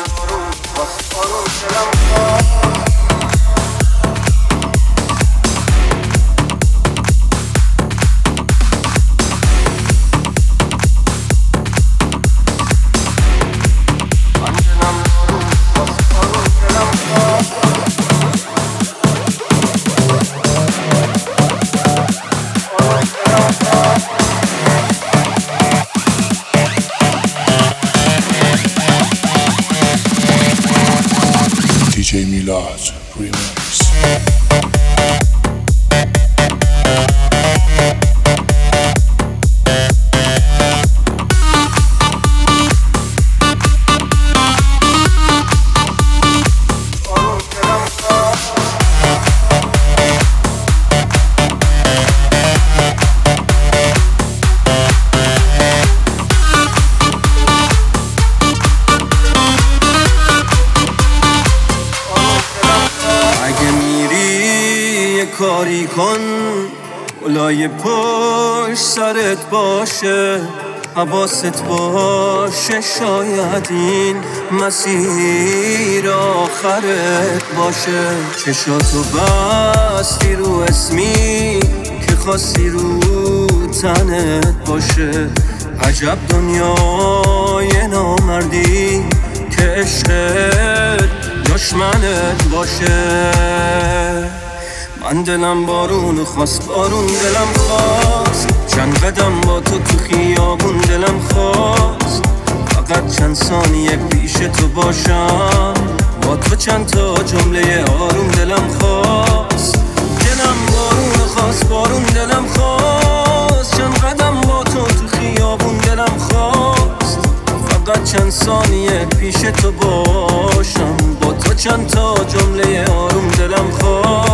DJ Milad Remix. کاری کن لای پشت سرت باشه، حواست باشه، شاید این مسیر آخرت باشه. چشاتو بستی رو اسمی که خواستی رو تنت باشه. عجب دنیای نامردی که عشقت دشمنت باشه. من دلم بارون خواست، بارون دلم خواست، چند قدم با تو خیابون دلم خواست. فقط چند ثانیه پیش تو باشم، با تو چند تا جمله آروم دلم خواست. دلم بارون خواست، بارون دلم خواست، چند قدم با تو خیابون دلم خواست. فقط چند ثانیه پیش تو باشم، با تو چند تا جمله آروم دلم خواست.